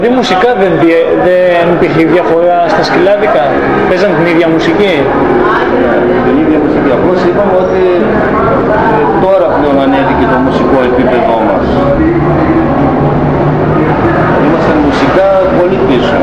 Δηλαδή μουσικά δεν υπήρχε διαφορά στα σκυλάδικα, παίζαν την ίδια μουσική. Την ίδια μουσική, απλώς είπαμε ότι τώρα πλέον ανέβηκε το μουσικό επίπεδό μας. Είμαστε μουσικά πολύ πίσω.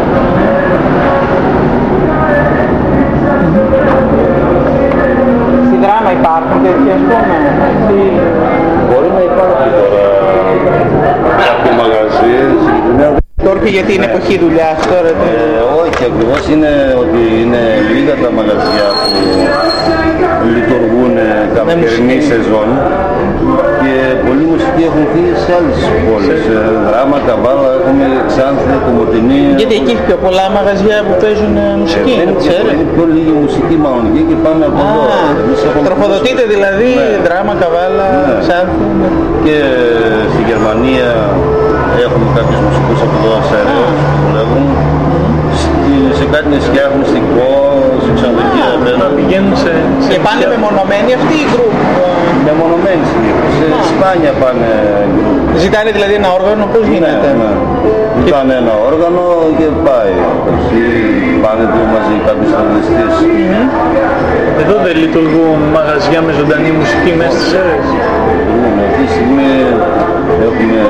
Στη Δράμα υπάρχουν τέτοια, ας πούμε? Μπορεί να υπάρχει τώρα κάποιο μαγαζί. Τώρα και γιατί είναι εποχή δουλειάς τώρα? Όχι, ακριβώς είναι ότι είναι λίγα τα μαγαζιά που λειτουργούν καλοκαιρινή σεζόν και πολλοί μουσικοί έχουν φύγει σε άλλες πόλεις. Δράμα, Καβάλα, έχουμε Ξάνθη, Κομοτηνή. Γιατί εκεί έχει πιο πολλά μαγαζιά που παίζουν μουσική, δεν ξέρω. Είναι πιο λίγη μουσική μάλλον εκεί και πάμε από εδώ. Τροφοδοτείτε δηλαδή Δράμα, Καβάλα, Ξάνθη. Και στη Γερμανία έχουμε κάποιους μουσικούς από εδώ Ασσαραίους που δουλεύουν. Σε κάτι νησιά έχουν στην Κο, σε ξενοδοχεία. Να πηγαίνουν σε και πάνε μεμονωμένοι αυτοί οι γκρουπ? Μεμονωμένοι συνήθως. Σπάνια πάνε γκρουπ. Ζητάνε δηλαδή ένα όργανο, πώς γίνεται? Ναι. Ζητάνε ένα όργανο και πάει. Πάνε του μαζί κάποιους τραγουδιστές. Εδώ δεν λειτουργούν μαγαζιά με ζωντανή μουσική μέσα στις αίρες? Αυτή τη στιγμή έχουμε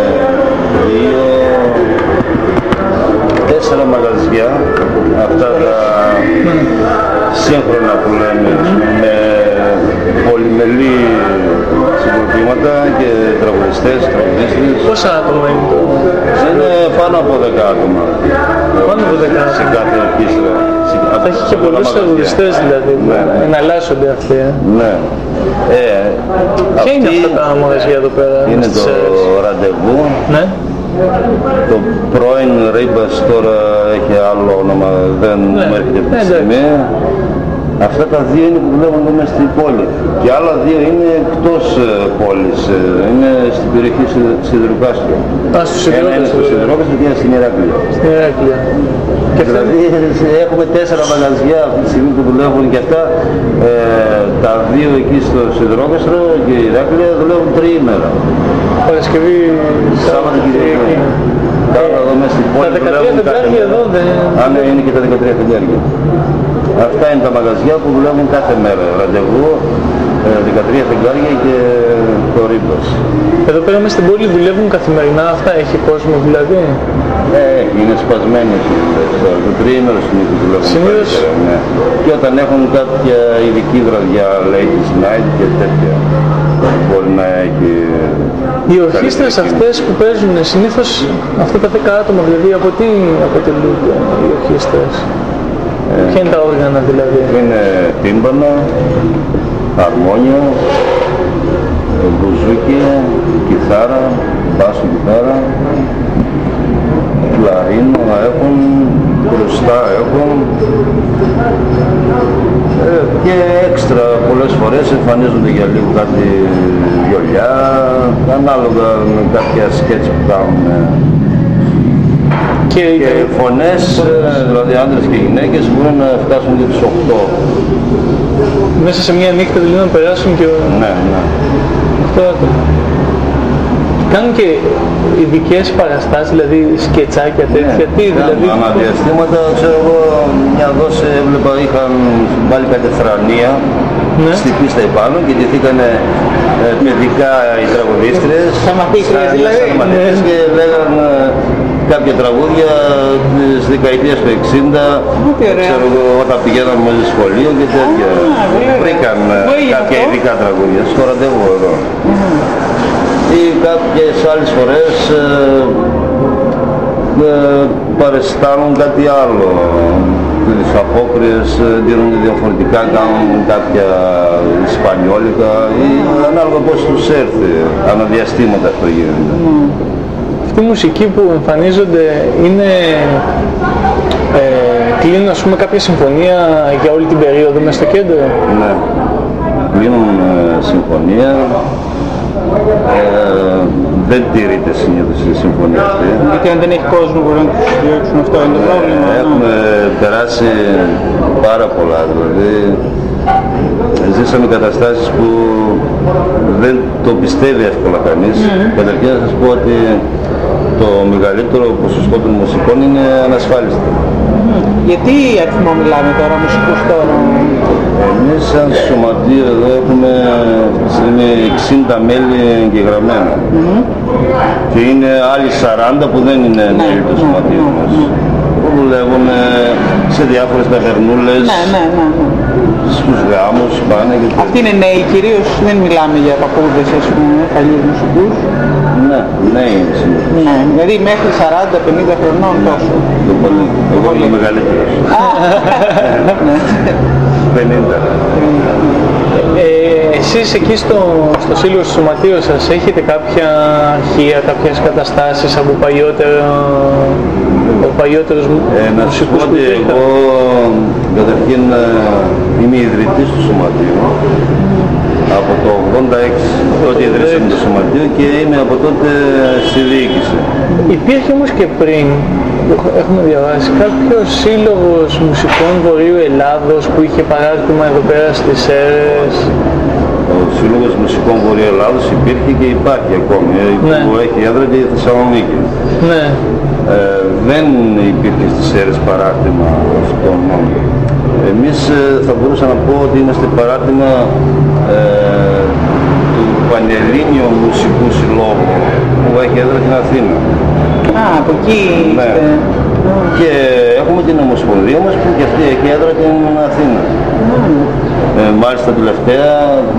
4 μαγαζιά, αυτά τα σύγχρονα που λέμε, με πολυμελή συγκροτήματα και τραγουδιστές, τραγουδίστες. Πόσα άτομα είναι το? Είναι πάνω από 10 άτομα. Πάνω από 10 άτομα. Σε κάθε ορχήστρα. Θα έχει και πολλούς τραγουδιστές δηλαδή, εναλλάσσονται αυτοί. Ναι. Ποια είναι αυτά τα μαγαζιά εδώ πέρα? Είναι το Ραντεβού. Ναι. Το πρώην Ρίμπας τώρα έχει άλλο όνομα, δεν μου έρχεται αυτή τη στιγμή. Αυτά τα δύο είναι που δουλεύουν εδώ μέσα στην πόλη. Και άλλα δύο είναι εκτός πόλης, είναι στην περιοχή Σιδηροκάστρο. Στους Ένα είναι στο Σιδηροκάστρο και ένα στην Ηράκλεια. Στην Ηράκλεια. Δηλαδή έχουμε 4 μαγαζιά αυτή τη στιγμή που δουλεύουν και αυτά. Τα δύο εκεί στο Σιδηροκάστρο και η Ηράκλεια δουλεύουν τριήμερα. Παρασκευή, Σάββατο και Κυριακή. Κάνα εδώ μέσα στην πόλη δουλεύουν κάθε μέρα. εδώ δεν... Αν είναι και τα 13 χιλιάρια. Αυτά είναι τα μαγαζιά που δουλεύουν κάθε μέρα. Ραντεβού, 13 χιλιάρια και το Ρίμπας. Εδώ πέρα μέσα στην πόλη δουλεύουν καθημερινά αυτά, έχει κόσμο δηλαδή? Είναι σπασμένες οι δουλειές. Το τριήμερο συνήθως δουλεύουν. Συνήθως. Ναι. Και όταν έχουν κάποια ειδική βραδιά, ladies night και τέτοια, μπορεί να έχει... Οι ορχήστρες αυτές που παίζουν συνήθως, αυτά τα 10 άτομα δηλαδή, από τι αποτελούνται οι ορχήστρες? Ποια είναι τα όργανα δηλαδή? Είναι τύμπανα, αρμόνιο, μπουζούκι, κιθάρα, μπάσο κιθάρα, κλαρίνο έχουν, κρουστά έχουν και έξτρα πολλές φορές εμφανίζονται για λίγο κάτι βιολιά, ανάλογα με κάποια σκέτς που κάνουν. Και φωνές, δηλαδή άντρες και γυναίκες, μπορούν να φτάσουν και τις 8. Μέσα σε μια νύχτα δηλαδή να περάσουν και... Ναι, ναι. 8 άτομα. Κάνουν και ειδικές παραστάσεις, δηλαδή σκετσάκια τέτοια, τι δηλαδή? Αναδιαστήματα, ξέρω εγώ, μια δόση έβλεπα, είχαν βάλει κατεφρανία στη πίστα επάνω και ντυθήκανε παιδικά οι τραγουδίστρες. Σαν μαθήτριες δηλαδή? Σαν μαθήτριες και λέγανε κάποια τραγούδια της δεκαετίας του 60, ξέρω εγώ, όταν πηγαίναμε μαζί στο σχολείο και τέτοια. Βρήκαν κάποια ειδικά τραγούδια στο Ραντεβού εδώ. Ή κάποιες άλλες φορές παρεστάνουν κάτι άλλο. Τις απόκριες δίνουν διαφορετικά, κάνουν κάποια ισπανιόλικα ή ανάλογα πώς τους έρθει, αναδιαστήματα αυτό γίνεται. Αυτή η μουσική που εμφανίζονται είναι... κλείνουν ας πούμε κάποια συμφωνία για όλη την περίοδο μέσα στο κέντρο? Ναι, κλείνουν συμφωνία. Δεν τηρείται συνήθως η συμφωνία αυτή. Γιατί αν δεν έχει κόσμο μπορεί να τους διώξουν, αυτό είναι το πρόβλημα? Έχουμε περάσει πάρα πολλά, δηλαδή ζήσαμε καταστάσεις που δεν το πιστεύει εύκολα κανείς. Καταρχήν να σας πω ότι το μεγαλύτερο ποσοστό των μουσικών είναι ανασφάλιστοι. Γιατί αριθμό μιλάμε τώρα, μουσικούς τώρα? Εμείς σαν σωματείο εδώ έχουμε 60 μέλη εγγεγραμμένα. Και είναι άλλοι 40 που δεν είναι μέλη του σωματείου μας. Που δουλεύουν σε διάφορες ταβερνούλες, στους γάμους πάνε και αυτοί είναι νέοι κυρίως, δεν μιλάμε για παππούδες, ας πούμε, παλιούς μουσικούς. Ναι, νέοι είναι συνήθως. Ναι, δηλαδή μέχρι 40-50 χρονών τόσο. Το πολύ. Εγώ είμαι μεγαλύτερος. 50. Εσείς εκεί στο σύλλογο του σωματείου σας έχετε κάποια αρχεία, κάποιες καταστάσεις από παλιότερους να σας πω ότι εγώ καταρχήν είμαι ιδρυτής του σωματείου από το 86, τότε ιδρύσαμε το σωματείο και είμαι από τότε στη διοίκηση. Υπήρχε όμως και πριν, έχουμε διαβάσει, κάποιος σύλλογος μουσικών Βορείου Ελλάδος που είχε παράδειγμα εδώ πέρα στις Σέρρες. Ο Σύλλογος Μουσικών Βορείου Ελλάδος υπήρχε και υπάρχει ακόμη, που έχει έδρα και η Θεσσαλονίκη. Ναι. Δεν υπήρχε στις Σέρρες παράρτημα αυτό μόνο. Εμείς θα μπορούσα να πω ότι είμαστε παράρτημα του Πανελλήνιου Μουσικού Συλλόγου που έχει έδρα στην Αθήνα. Από εκεί ναι. Και έχουμε την Ομοσπονδία μας που και αυτή έχει έδρα στην Αθήνα. Μάλιστα τελευταία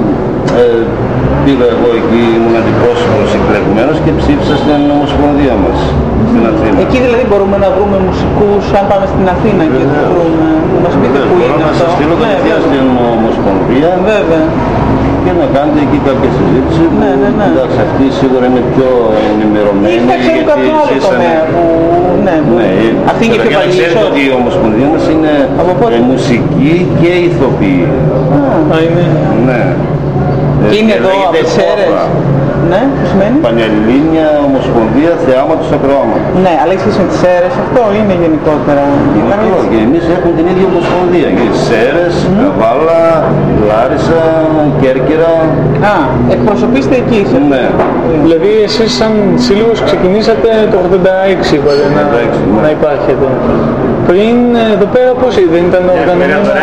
πήγα εγώ εκεί, ήμουν αντιπρόσωπος εκλεγμένος και ψήφισα στην Ομοσπονδία μας στην Αθήνα. Εκεί δηλαδή μπορούμε να βρούμε μουσικούς αν πάμε στην Αθήνα και να βρούμε, να μας πείτε που είναι αυτό. Να σας στείλω κατευθείαν στην Ομοσπονδία. Βέβαια. Και να κάνετε εκεί κάποια συζήτηση. Εντάξει, αυτοί σίγουρα είναι πιο ενημερωμένοι. Ή θα ξέρουν κάποιο άλλο τομέα που... Αυτή είναι πιο παλιή. Ξέρετε ότι η Ομοσπονδία μας είναι μουσική και ηθοποιή. Είναι. Ναι. Και είναι εδώ από τις Σέρρες. Ναι, τι σημαίνει? Πανελλήνια Ομοσπονδία Θεάματος Ακροάματος. Ναι, αλλά έχεις με τις Σέρρες αυτό είναι γενικότερα? Και εμείς έχουμε την ίδια Ομοσπονδία. Σέρρες, Καβάλα, Λάρισα, Κέρκυρα. Εκπροσωπήστε εκεί. Ναι. Δηλαδή εσείς σαν σύλλογος ξεκινήσατε το 86 είπατε να υπάρχετε. Πριν εδώ πέρα πώς δεν ήταν οργανωμένα?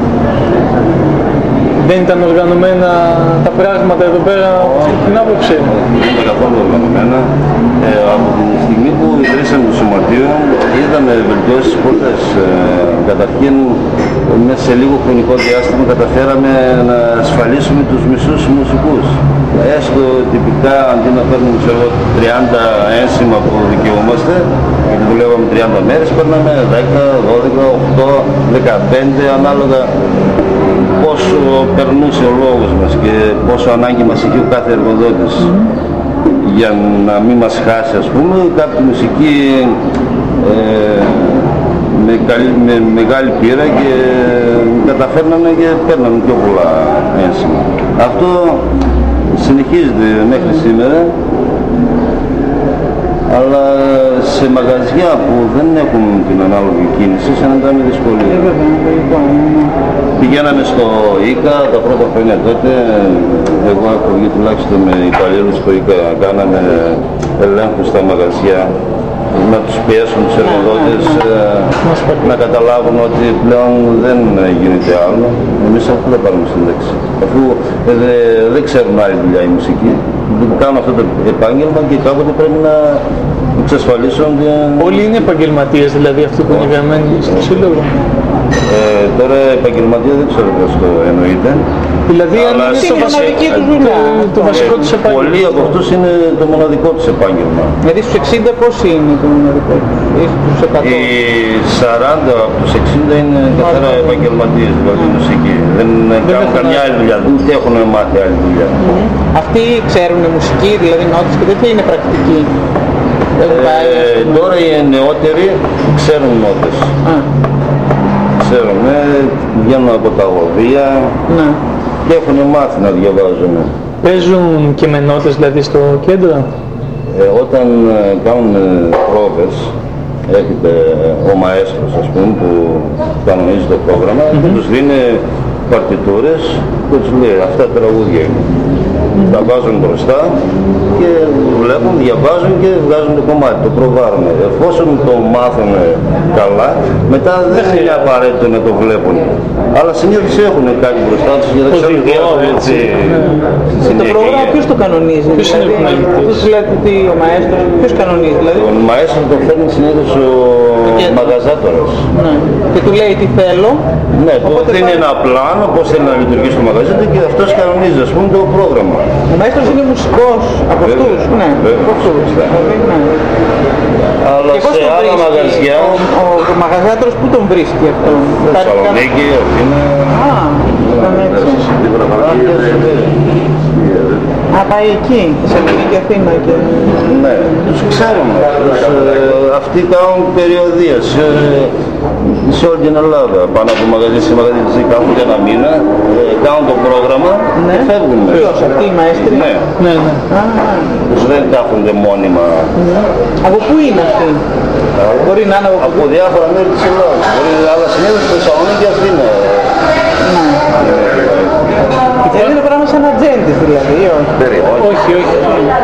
Δεν ήταν οργανωμένα τα πράγματα εδώ πέρα στην άποψη? Δεν ήταν καθόλου οργανωμένα. Από τη στιγμή που ιδρύσαμε το σωματείο είδαμε βελτιώσεις πολλές. Καταρχήν μέσα σε λίγο χρονικό διάστημα καταφέραμε να ασφαλίσουμε τους μισούς μουσικούς. Έστω τυπικά αντί να παίρνουμε 30 ένσημα που δικαιούμαστε, γιατί δουλεύαμε 30 μέρες, παίρναμε 10, 12, 8, 15 ανάλογα πόσο περνούσε ο λόγος μας και πόσο ανάγκη μας είχε ο κάθε εργοδότης. Για να μην μας χάσει, ας πούμε, κάποια μουσική με μεγάλη πείρα και καταφέρναμε και παίρναμε πιο πολλά ένσημα. Αυτό συνεχίζεται μέχρι σήμερα, αλλά σε μαγαζιά που δεν έχουν την ανάλογη κίνηση συναντάμε δυσκολία. Πηγαίναμε στο ΙΚΑ τα πρώτα χρόνια τότε, εγώ έχω βγει τουλάχιστον με υπαλλήλους στο ΙΚΑ, κάναμε ελέγχους στα μαγαζιά, να τους πιέσουν τους εργοδότες να καταλάβουν ότι πλέον δεν γίνεται άλλο. Εμείς αυτό δεν πάρουμε σύνταξη. Αφού δεν ξέρουν άλλη δουλειά η μουσική, κάνουν αυτό το επάγγελμα και κάποτε πρέπει να εξασφαλίσουν. Όλοι είναι επαγγελματίες δηλαδή αυτοί που είναι γραμμένοι στο σύλλογο? Τώρα επαγγελματία δεν ξέρω πώς το εννοείται. Δηλαδή αν είναι το βασικό τους επάγγελμα. Πολλοί από αυτούς είναι το μοναδικό τους επάγγελμα. Δηλαδή στους 60 πόσοι είναι το μοναδικό τους? Οι 40 από τους 60 είναι καθαρά επαγγελματίες, δηλαδή μουσική. Δεν κάνουν καμιά άλλη δουλειά, δεν έχουν μάθει άλλη δουλειά. Αυτοί ξέρουν μουσική, δηλαδή νότες και τέτοια, είναι πρακτική? Τώρα οι νεότεροι ξέρουν νότες. Ξέρουν, βγαίνουν από τα γοδεία και έχουν μάθει να διαβάζουν. Παίζουν και με νότες δηλαδή στο κέντρο? Όταν κάνουν πρόβες, έρχεται ο μαέστρος ας πούμε που κανονίζει το πρόγραμμα και τους δίνει παρτιτούρες και τους λέει αυτά τα τραγούδια είναι. Τα βάζουν μπροστά και βλέπουν, διαβάζουν και βγάζουν το κομμάτι, το προβάρουν. Εφόσον το μάθουν καλά, μετά δεν είναι απαραίτητο να το βλέπουν. Αλλά συνήθως έχουν κάτι μπροστά τους για να ξέρουν τι έχουν έτσι. Το πρόγραμμα ποιος το κανονίζει? Ποιος είναι ο επιμελητής? Αυτός δηλαδή ο μαέστρος, ποιος κανονίζει δηλαδή? Τον μαέστρο τον φέρνει συνήθως ο μαγαζάτορας. Ναι. Και του λέει τι θέλω. Ναι, του δίνει ένα πλάνο, πώς θέλει να λειτουργήσει το μαγαζί του και αυτός κανονίζει, ας πούμε, το πρόγραμμα. Ο μαέστρος είναι μουσικός από αυτούς, ναι, από αυτούς. Ναι. Αλλά σε άλλα μαγαζιά... Ο μαγαζάτρος πού τον βρίσκει αυτό? Θεσσαλονίκη, Αθήνα... Α, πάει εκεί, Θεσσαλονίκη, Αθήνα και... Ναι, τους ξέρουμε. Αυτοί κάνουν περιοδίες σε όλη την Ελλάδα. Πάνω από μαγαζί σε μαγαζί, κάνουν για ένα μήνα, κάνουν το πρόγραμμα και φεύγουν. Ποιος, αυτοί οι μαέστροι? Ναι. Τους δεν κάθονται μόνιμα. Από πού είναι αυτοί? Μπορεί να είναι από διάφορα μέρη της Ελλάδας. Αλλά συνήθως στη Θεσσαλονίκη και Αθήνα. Είναι πράγμα σαν ατζέντες δηλαδή, όχι? Όχι.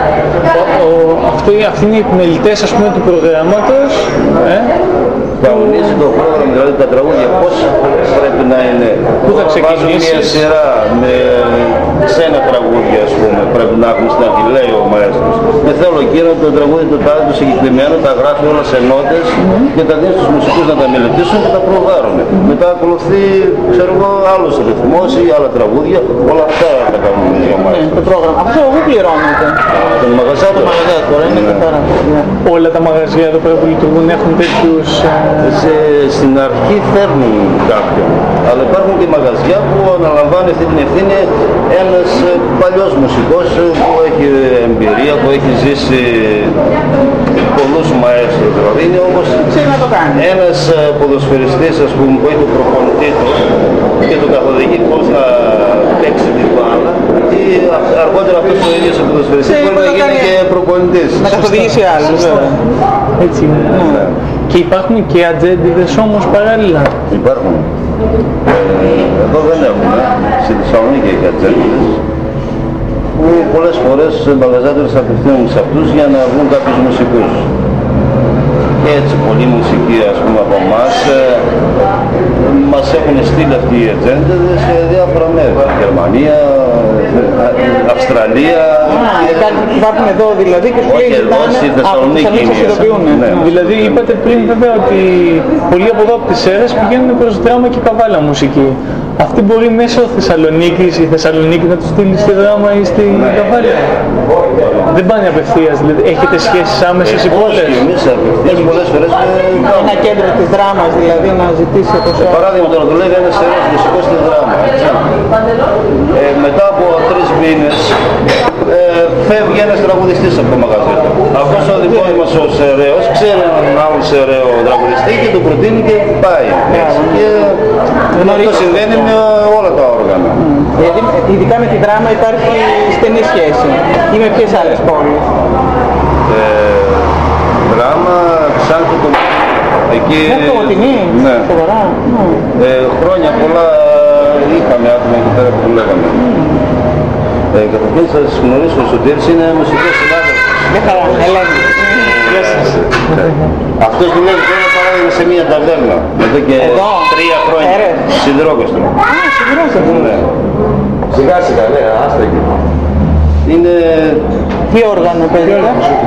Αυτοί είναι οι επιμελητές, ας πούμε, του προγράμματος. Κανονίζει το πρόγραμμα, δηλαδή τα τραγούδια πώς πρέπει να είναι. Πού θα ξεκινήσει? Μια σειρά με ξένα τραγούδια, ας πούμε, πρέπει να έχουν στην αρχή, λέει ο μαέστρος. Και θέλω εκείνο το τραγούδι το τάδε το συγκεκριμένο, τα γράφει όλα σε νότες και τα δίνει στους μουσικούς να τα μελετήσουν και τα προβάρουν. Μετά ακολουθεί, ξέρω εγώ, άλλος ρυθμός ή άλλα τραγούδια, όλα αυτά τα κάνουν οι μαέστρος. Το πρόγραμμα. Αυτό εγώ πληρώνεται. Τον μαγαζάτο. Είναι καθαρά. Όλα τα μαγαζιά εδώ πέρα που λειτουργούν έχουν τέτοιους... Στην αρχή φέρνουν κάποιον, αλλά υπάρχουν και μαγαζιά που αναλαμβάνει αυτή την ευθύνη ένας παλιός μουσικός που έχει εμπειρία, που έχει ζήσει πολλούς μαέστρους, δηλαδή είναι όπως ένας ποδοσφαιριστής, ας πούμε, που έχει το προπονητή του και το καθοδηγεί πώς να παίξει την μπάλα, ή αργότερα αυτός ο ίδιος ο ποδοσφαιριστής μπορεί να γίνει και προπονητής. Να καθοδηγήσει άλλους. Έτσι είναι. Και υπάρχουν και ατζέντιδες όμως παράλληλα. Υπάρχουν. Εδώ δεν έχουμε. Στη Θεσσαλονίκη έχει ατζέντιδες. Που πολλές φορές οι μαγαζάτορες απευθύνουν σε αυτούς για να βγουν κάποιους μουσικούς. Και έτσι πολλοί μουσικοί, ας πούμε, από εμάς μας έχουν στείλει αυτοί οι ατζέντιδες σε διάφορα μέρη. Γερμανία, Αυστραλία. Υπάρχουν εδώ δηλαδή και σου λέει στη Θεσσαλονίκη. Δηλαδή είπατε πριν βέβαια ότι πολλοί από εδώ από τις αίρες πηγαίνουν προς δράμα και καβάλα μουσική. Αυτή μπορεί μέσω Θεσσαλονίκης η Θεσσαλονίκη να τους στείλει στη δράμα ή στη καβάλα. Δεν πάνε απευθείας, δηλαδή έχετε σχέσεις άμεσες οι πόλες? Εμείς απευθείας πολλές φορές ένα κέντρο της δράμας δηλαδή να ζητήσει από εσάς. Παράδειγμα τώρα δουλεύει ένας ένας μουσικός στη δράμα. Μετά από 3 μήνες φεύγει ένας τραγουδιστής από το μαγαζί του. Αυτός ο δικός μας ο Σεραίος ξέρει έναν άλλο Σεραίο τραγουδιστή και τον προτείνει και πάει. Και αυτό συμβαίνει με όλα τα όργανα. Γιατί ειδικά με τη δράμα υπάρχει στενή σχέση ή με ποιες άλλες πόλεις? Δράμα, Ξάνθη, εκεί... Κομοτηνή, σοβαρά. Χρόνια πολλά είχαμε άτομα εκεί πέρα που δουλεύαμε. Καταρχήν θα σας γνωρίσω, ο Σωτήρης είναι μουσικός συνάδελφος. Δεν χαρά, Ελένη. Αυτός δουλεύει τώρα παράδειγμα σε μια ταβέρνα, εδώ και 3 χρόνια. Σιδηρόκοστο. Α, Σιδηρόκοστο. Σιγά σιγά, ναι, άστα εκεί. Είναι... Τι όργανο παίζετε?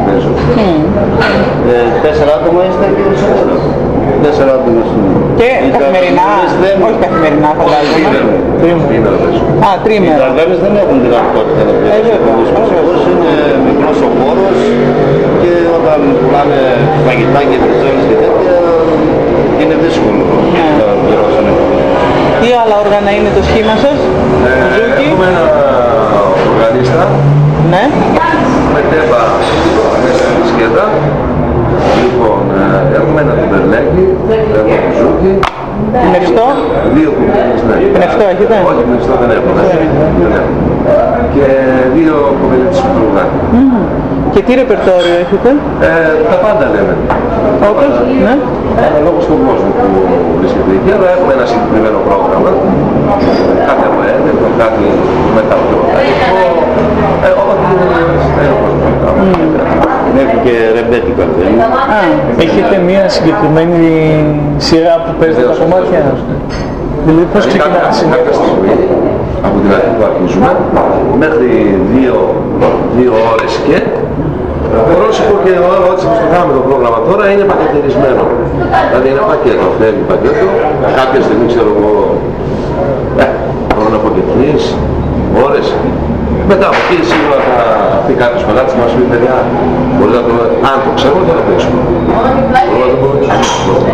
4 άτομα είστε και 4 άτομα είναι. Και καθημερινά, όχι καθημερινά φαντάζομαι. Α, τρίμερα. Οι ταβέρνες δεν έχουν δυνατότητα να πιέσουν. Είναι μικρός ο χώρος και όταν πουλάνε φαγητά και μπριτζόλες και τέτοια είναι δύσκολο να πληρώσουν. Τι άλλα όργανα είναι το σχήμα σας? Έχουμε ένα οργανίστα. Ναι. Με τέμπα μέσα στη σκέτα. Λοιπόν, έχουμε ένα κουμπερλέκι, ένα μπουζούκι. Μεριστό. 2 κουμπέρες, ναι. Μεριστό έχετε? Όχι, μεριστό δεν έχουμε. Και 2 κουμπέρες σπουδά. Και τι ρεπερτόριο έχετε? Τα πάντα λέμε. Όπως, ναι. αναλόγως στον κόσμο που βρίσκεται εκεί, αλλά έχουμε ένα συγκεκριμένο πρόγραμμα, κάθε ΑΒΕΝ, κάθε μεταπτωταϊκό, ό,τι είναι ένα πρόγραμμα. Μέχρι και ρεμπέτικα, δεν είναι. Έχετε μια συγκεκριμένη σειρά που παίζετε τα κομμάτια? Δηλαδή πώς ξεκινάτε Κάποια στιγμή, από την αρχή που αρχίζουμε, μέχρι 2 ώρες και ο ρόλος και ο άλλος που το κάνουμε το πρόγραμμα τώρα είναι πακετερισμένο. Δηλαδή είναι πακέτο, φεύγει πακέτο, κάποια στιγμή ξέρω εγώ, χρόνο από και 3 ώρες. Μετά από εκεί σίγουρα θα πει κάποιος πελάτης και μας πει παιδιά, μπορεί να το, αν το ξέρω, θα το παίξουμε.